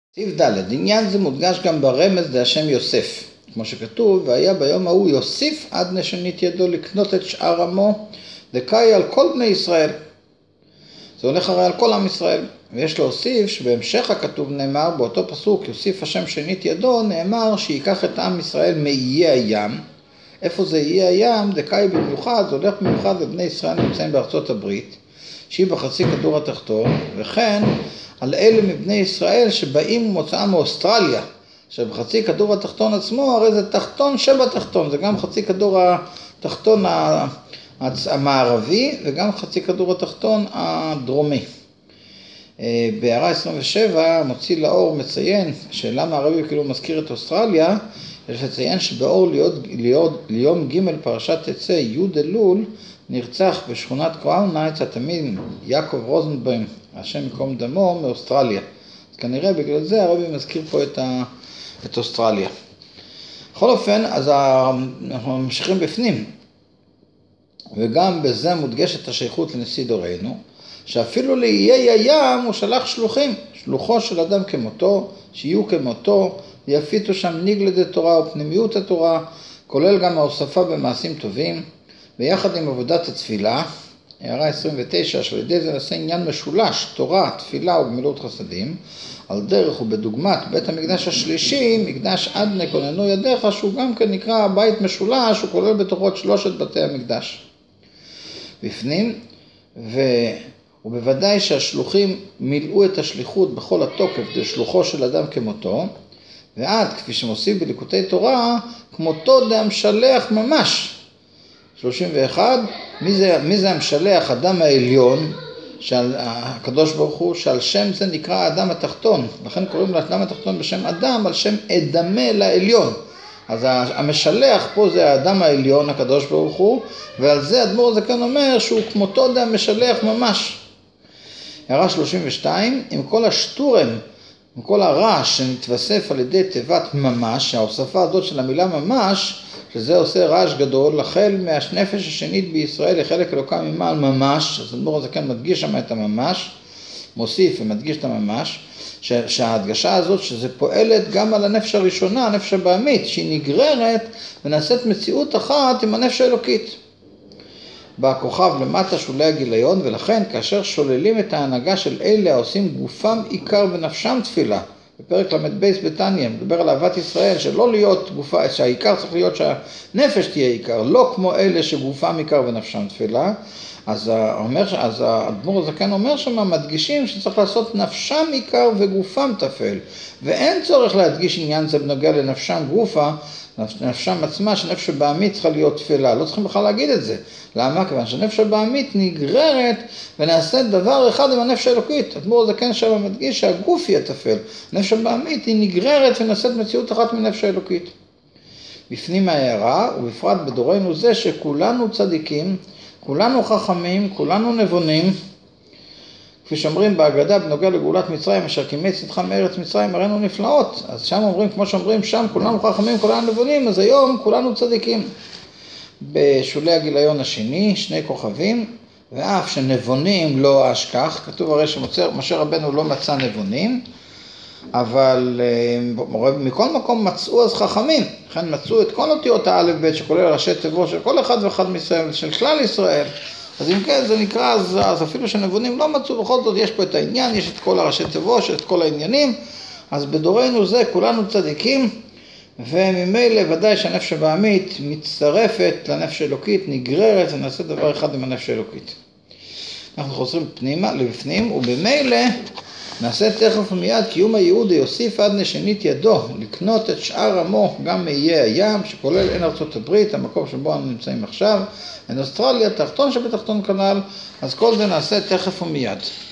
סעיף ד', עניין זה מודגש גם ברמז להשם יוסף, כמו שכתוב, והיה ביום ההוא יוסיף עד נשנית ידו לקנות את שאר עמו, דקאי על כל בני ישראל. זה הולך הרי על כל עם ישראל. ויש להוסיף שבהמשך הכתוב נאמר, באותו פסוק, יוסיף השם שנית ידו, נאמר שיקח את עם ישראל מאיי הים. איפה זה איי הים? דקאי במיוחד, זה הולך במיוחד לבני ישראל נמצאים בארצות הברית, שהיא בחצי כדור התחתון, וכן על אלה מבני ישראל שבאים ומוצאם מאוסטרליה, שבחצי כדור התחתון עצמו, הרי זה תחתון שבתחתון, זה גם חצי כדור התחתון המערבי וגם חצי כדור התחתון הדרומי. בהערה 27 מוציא לאור מציין שלמה הרבי כאילו מזכיר את אוסטרליה, יש לציין שבאור ליום ג' פרשת תצא י' אלול נרצח בשכונת קראון נייטס התלמיד יעקב רוזנבוים, השם יקום דמו, מאוסטרליה. אז כנראה בגלל זה הרבי מזכיר פה את אוסטרליה. בכל אופן, אז אנחנו ממשיכים בפנים, וגם בזה מודגשת השייכות לנשיא דורנו, שאפילו לאיי הים הוא שלח שלוחים, שלוחו של אדם כמותו, שיהיו כמותו, יפיתו שם נגלד התורה ופנימיות התורה, כולל גם ההוספה במעשים טובים, ויחד עם עבודת התפילה, הערה 29, שעל ידי זה נעשה עניין משולש, תורה, תפילה וגמילות חסדים, על דרך ובדוגמת בית המקדש השלישי, מקדש עדנה כוננו ידיך, שהוא גם כן נקרא בית משולש, הוא כולל בתוכו 3 בתי המקדש. בפנים, ובוודאי שהשלוחים מילאו את השליחות בכל התוקף, זה שלוחו של אדם כמותו, ועד, כפי שמוסיף בליקוטי תורה, כמותו דהמשלח ממש. 31, מי זה המשלח? אדם העליון, הקדוש ברוך הוא, שעל שם זה נקרא האדם התחתון, לכן קוראים לאדם התחתון בשם אדם, על שם אדמה לעליון. אז המשלח פה זה האדם העליון, הקדוש ברוך הוא, ועל זה אדמו"ר הזקן אומר שהוא כמותו דהמשלח ממש. הערה 32, עם כל השטורם, עם כל הרעש שנתווסף על ידי תיבת ממש, ההוספה הזאת של המילה ממש, שזה עושה רעש גדול, החל מהנפש השנית בישראל, לחלק אלוקם ממעל ממש, אז אדמו"ר הזקן מדגיש שם את הממש, מוסיף ומדגיש את הממש, שההדגשה הזאת שזה פועלת גם על הנפש הראשונה, הנפש הבעמית, שהיא נגררת ונעשית מציאות אחת עם הנפש האלוקית. בא הכוכב למטה שולי הגיליון, ולכן כאשר שוללים את ההנהגה של אלה העושים גופם עיקר ונפשם תפילה, בפרק למד בייס בתניא, מדבר על אהבת ישראל, שלא להיות גופה, שהעיקר צריך להיות שהנפש תהיה עיקר, לא כמו אלה שגופם עיקר ונפשם תפילה. אז האדמו"ר הזקן אומר שם, מדגישים שצריך לעשות נפשם עיקר וגופם תפל, ואין צורך להדגיש עניין זה בנוגע לנפשם גופה, נפשם עצמה, שנפש הבעמית צריכה להיות תפילה, לא צריכים בכלל להגיד את זה. למה? כיוון שנפש הבעמית נגררת ונעשית דבר אחד עם הנפש האלוקית. האדמו"ר הזקן שם מדגיש שהגוף יהיה תפל, נפש הבעמית היא נגררת ונעשית מציאות אחת מנפש האלוקית. בפנים ההערה, ובפרט בדורנו זה שכולנו צדיקים, כולנו חכמים, כולנו נבונים, כפי שאומרים בהגדה בנוגע לגאולת מצרים, אשר קימץ צאתך מארץ מצרים הראינו נפלאות. אז שם אומרים, כמו שאומרים שם, כולנו חכמים, כולנו נבונים, אז היום כולנו צדיקים. בשולי הגיליון השני, 2 כוכבים, ואף שנבונים לא אשכח, כתוב הרי שמשה רבנו לא מצא נבונים, אבל מכל מקום מצאו אז חכמים, לכן מצאו את כל אותיות האלף בית שכולל ראשי תיבות של כל אחד ואחד מישראל, של כלל ישראל. אז אם כן זה נקרא, אז אפילו שנבונים לא מצאו, בכל זאת יש פה את העניין, יש את כל הראשי תיבות, את כל העניינים, אז בדורנו זה כולנו צדיקים, וממילא ודאי שהנפש הבעמית מצטרפת לנפש האלוקית, נגררת ונעשה דבר אחד עם הנפש האלוקית. אנחנו חוזרים פנימה, לבפנים, ובמילא נעשה תכף ומיד קיום הייעוד יוסיף עד נשנית ידו, לקנות את שאר עמו גם מאיי הים, שכולל אין ארצות הברית, המקום שבו אנחנו נמצאים עכשיו, אין אוסטרליה, תחתון שבתחתון כנ"ל, אז כל זה נעשה תכף ומיד.